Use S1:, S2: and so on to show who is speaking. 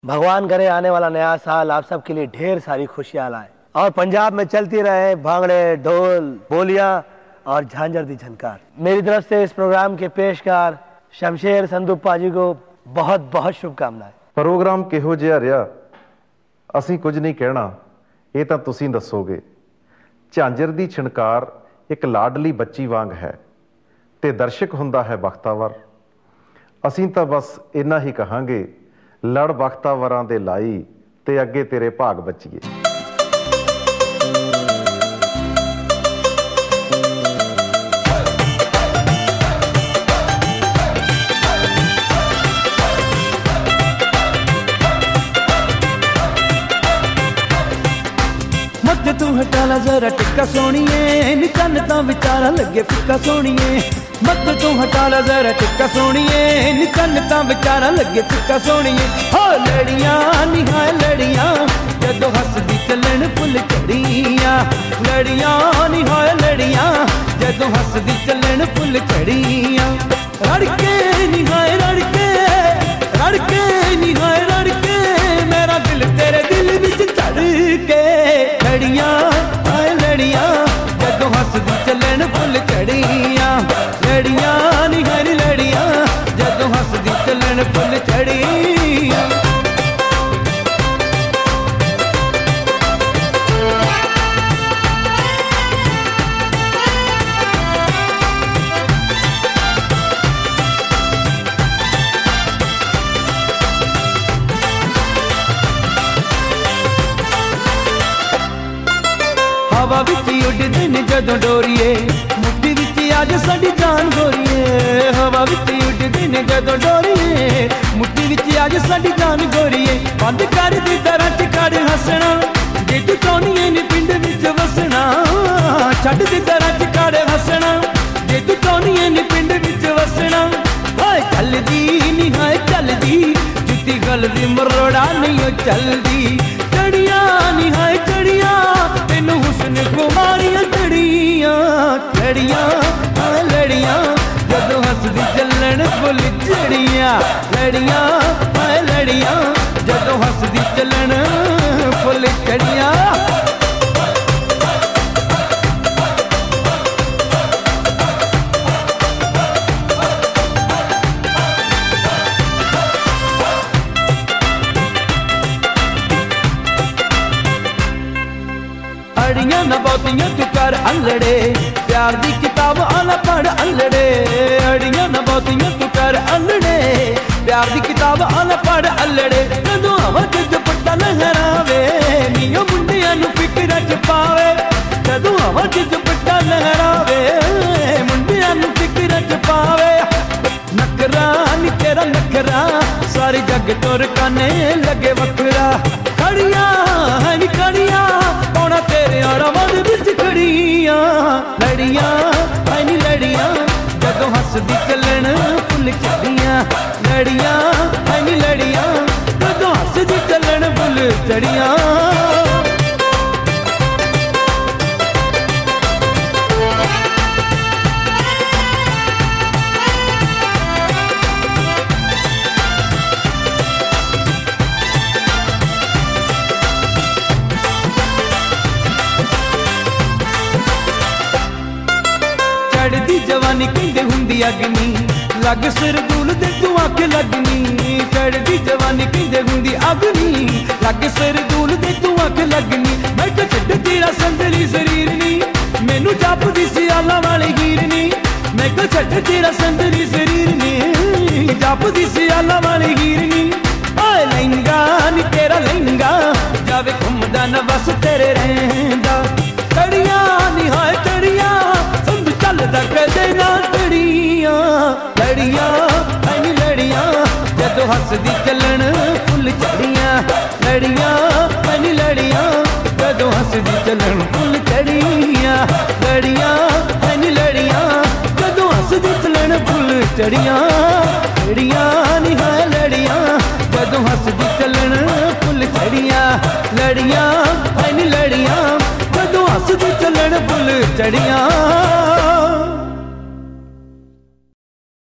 S1: भगवान करे आने वाला नया साल आप सबके लिए ढेर सारी खुशियां लाए और पंजाब में चलती रहे भांगड़े, ढोल, बोलियां और झांझर दी झनकार। मेरी तरफ से इस प्रोग्राम के पेशकार शमशेर संधू पाजी को बहुत बहुत शुभकामनाएं।
S2: प्रोग्राम किहो जिहा रहा ਅਸੀਂ ਕੁਝ ਨਹੀਂ ਕਹਿਣਾ, ਇਹ ਤਾਂ ਤੁਸੀਂ ਦੱਸੋਗੇ। ਝਾਂਜਰ ਦੀ ਛਣਕਾਰ ਇੱਕ ਲਾਡਲੀ ਬੱਚੀ ਵਾਂਗ ਹੈ ਤੇ ਦਰਸ਼ਕ ਹੁੰਦਾ ਹੈ ਬਖਤਾਵਰ। ਅਸੀਂ ਤਾਂ ਬਸ ਇੰਨਾ ਹੀ ਕਹਾਂਗੇ, ਲੜ ਬਖਤਾਵਰਾਂ ਦੇ ਲਾਈ ਤੇ ਅੱਗੇ ਤੇਰੇ ਭਾਗ ਬੱਚੀਏ।
S3: तू हटाला जरा टिक्का सोनिए, निचन तां विचारा लगे फिक्का सोनिए। मत तू हटाला जरा टिक्का सोनिए, निचन तां विचारा लगे फिक्का सोनिए। हो लड़ियां निहाय लड़ियां जदों हसदी चलन फुल चढ़ियां। लड़ियां निहाय लड़ियां जदों हसदी चलन फुल चढ़ियां। रड़के निहाय रड़के, रड़के निहाय रड़के, मेरा दिल तेरे दिल विच चढ़ के। लड़ियां आए लड़ियां जदों हसदी चलन फुल चढ़ियां। लड़ियां नी हरी लड़ियां जदों हसदी चलन फुल चढ़ियां। हवा विच उड़दे ने जदों डोरीए, मुट्ठी विच अज साडी जान गोरीए। हवा विच उड़दे ने जदों डोरीए, मुट्ठी विच अज साडी जान गोरीए। बंद कर दी दरां च कर हसना जे तू चाहुंदी नी पिंड विच वसना। छड्ड दी दरां च कर हसना जे तू चाहुंदी नी पिंड विच वसना। हाय चलदी नी हाय चलदी, जुत्ती गलदी मरोड़ा नहीं चलदी। चढ़ियां नी हाय चढ़ियां तेनू हुस्न कुमारियां चढ़ियां। लड़ियां हाय लड़ियां जदों हसदी चलन फुल चढ़ियां। लड़ियां हाय लड़ियां जदों हसदी चलन फुल चढ़ियां। अड़ियां ना बहुतियां तू कर अल्लड़े, प्यार दी किताब आला पढ़ अल्लड़े। अड़ियां ना बहुतियां तू कर अल्लड़े, प्यार दी किताब आला पढ़ अल्लड़े। जदों हवा च दुपट्टा लहरावे नीओ मुंडियां नू फिकरा च पावे। जदों हवा च दुपट्टा लहरावे मुंडियां नू फिकरा च पावे। नखरा नी तेरा नखरा सारी जग तोर काने लगे वखरा। खड़ियां है नी खड़ियां पौना तेरे और आवाज विच खड़ियां। लड़ियां है नी लड़ियां जदों हसदी चलन फुल चढ़ियां। लड़ियां है नी लड़ियां जदों हसदी चलन फुल चढ़ियां। चढ़दी जवानी कहंदे हुंदी अग्नी, लग सिर दूल दे तू अख लगनी। चढ़दी जवानी कहंदे हुंदी अग्नि, लग सिर दूल दे तू अख लगनी। मैं तो छड्ड तेरा संदली शरीर नी, मैनू जापदी सियाला वाली हीर नी। मैं तो छड्ड तेरा संदली शरीर नी, जापदी सियाला वाली हीर नी। आए लहंगा नी तेरा लहंगा जावे घुमदा न बस तेरे रहंदा। चढ़ियां नी हाय चढ़ियां संग चलदा कदे ना चढ़ियां। लड़ियां है नी लड़ियां जदों हसदी चलन फुल चढ़ियां। लड़ियां है नी लड़ियां जदों हसदी चलन फुल चढ़ियां। लड़ियां है नी लड़ियां जदों हसदी चलन फुल चढ़ियां। लड़ियां नी हाय लड़ियां जदों हसदी चलन फुल चढ़ियां। लड़ियां है नी लड़ियां जदों हसदी चलन फुल चढ़ियां।